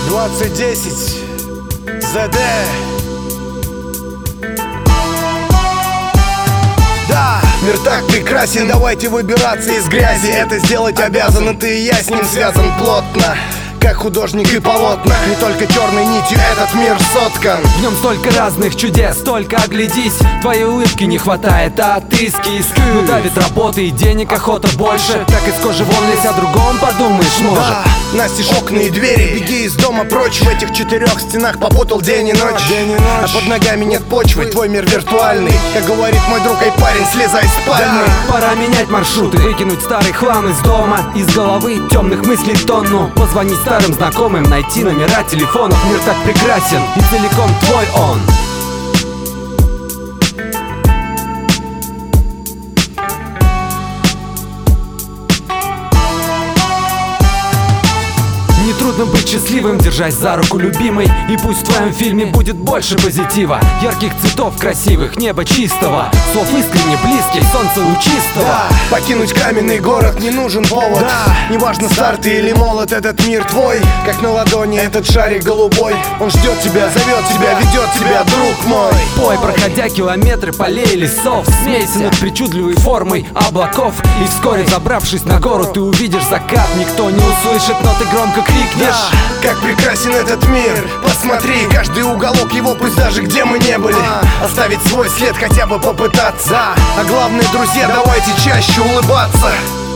2010 ЗД. Да, мир так прекрасен, давайте выбираться из грязи. Это сделать обязаны ты и я, с ним связан плотно, как художник и полотна. Не только черной нитью этот мир соткан. В нем столько разных чудес, только оглядись. Твоей улыбки не хватает, а отыски. Ну давит работы и денег охота больше. Так из кожи вон лезь, о другом подумаешь, может. Да, настежь окна и двери, беги из дома прочь. В этих четырех стенах попутал день и ночь. А под ногами нет почвы, твой мир виртуальный. Как говорит мой друг, ай парень, слезай с пальмы. Пора менять маршруты, выкинуть старый хлам из дома. Из головы темных мыслей тонну. Позвонить старым знакомым, найти номера телефонов. Мир так прекрасен и целиком твой он. Нетрудно быть счастливым, держась за руку любимой. И пусть в твоем фильме будет больше позитива, ярких цветов красивых, неба чистого, слов искренне близких, солнца лучистого. Да, покинуть каменный город не нужен повод. Да, неважно стар ты или молод, этот мир твой. Как на ладони этот шарик голубой. Он ждет тебя, зовет тебя, ведет тебя, друг мой. Пой, проходя километры полей и лесов, смейся над причудливой формой облаков. И вскоре, забравшись на гору, ты увидишь закат. Никто не услышит, но ты громко крикнешь. Да, как прекрасен этот мир. Посмотри, каждый уголок его, пусть даже где мы не были. Оставить свой след, хотя бы попытаться. А главное, друзья, давайте чаще улыбаться.